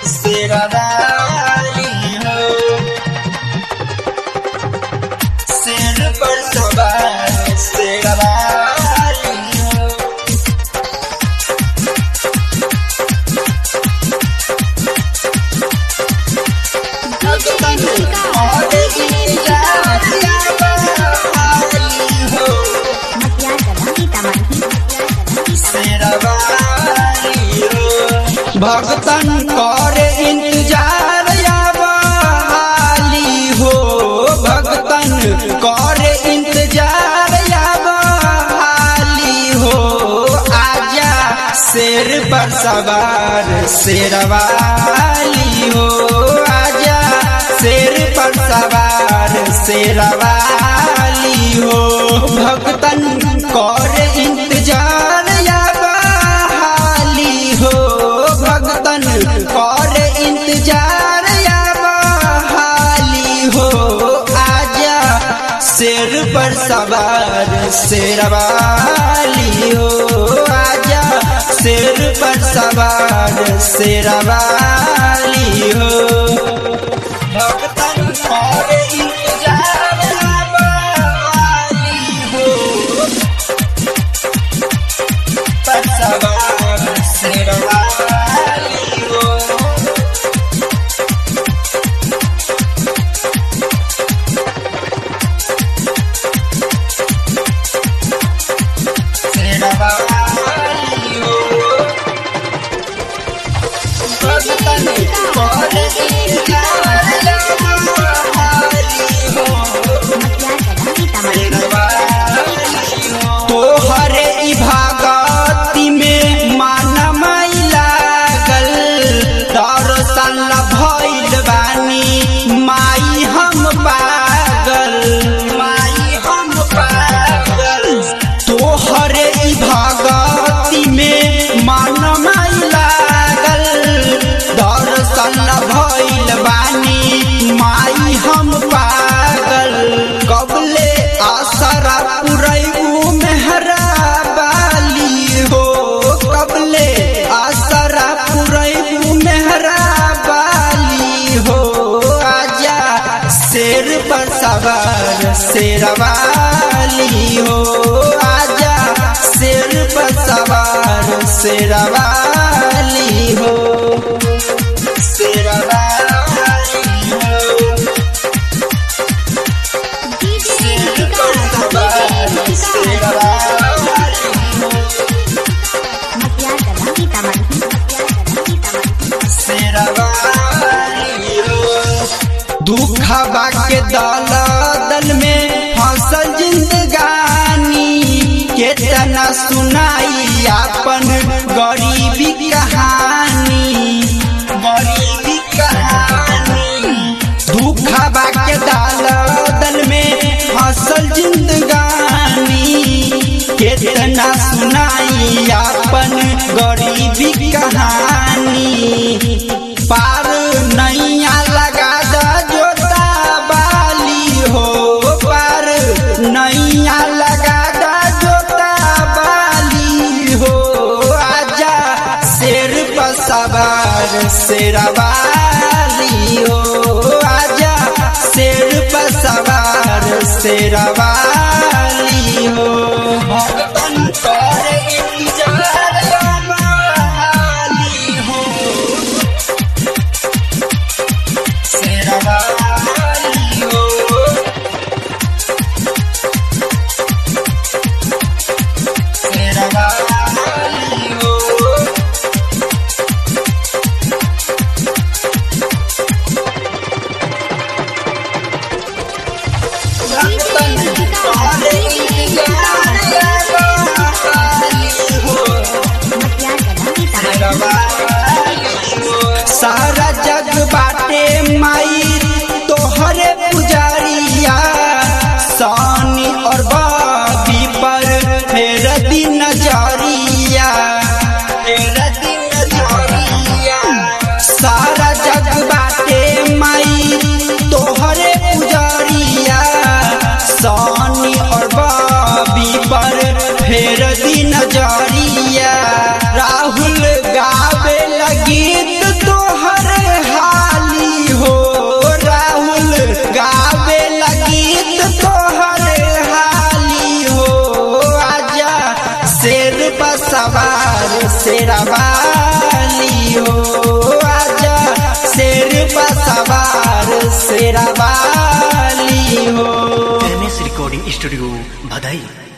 शेरावाली हो, शेर पर सवार शेरावाली हो। भक्तन करे इंतजार या बहाली हो, भक्तन करे इंतजार या बहाली हो। आजा शेर पर सवार शेरवाली हो, आजा शेर पर सवार शेरवाली हो। भक्तन करे इंतजार या बहाली हो, भक्तन करे इंतजार या बहाली हो। आजा शेर पर सवार शेरवाली हो, आजा शेर पर सवार शेरवाली हो। भक्तन करे इंतजार या बहाली हो, पर सवार शेरवाली हो। शेरवाली हो, भक्तन करे इंतजार या बहाली हो, शेरवाली हो। तोहरे ई भगती में मानमई लागल, दर्शन भइल बानी माई हम पागल, माई हम पागल। तोहरे ई भगती में मानमई लागल, दर्शन भइल बानी माई हम पागल। कबले आसरा पुरैबू मेहरा बाली हो, कबले आसरा पुरैबू मेहरा बाली हो। आजा शेर पर सवार शेरवाली हो, आजा शेर पर सवार शेरवाली हो, शेरवाली हो। शेर पर सवार शेरवाली हो, शेरवाली हो। दुखबा के दल में फसल जिंदगानी, केतना सुनाई अपन गरीबी कहानी, गरीबी कहानी। दुखबा के दल में फसल जिंदगानी, केतना सुनाई अपन गरीबी कहानी। पार नैया लगा द जोता बाली हो, पार नैया लगा द जोता बाली हो। आजा शेर पर सवार शेरवाली हो, आजा शेर पर सवार शेरवाली हो। भक्तन करे इंतजार या बहाली हो, शेरवाली हो, शेरवाली हो। भक्तन शेरवाली हो, आजा शेर पर सवार शेरवाली हो। MS रिकॉर्डिंग स्टूडियो बधाई।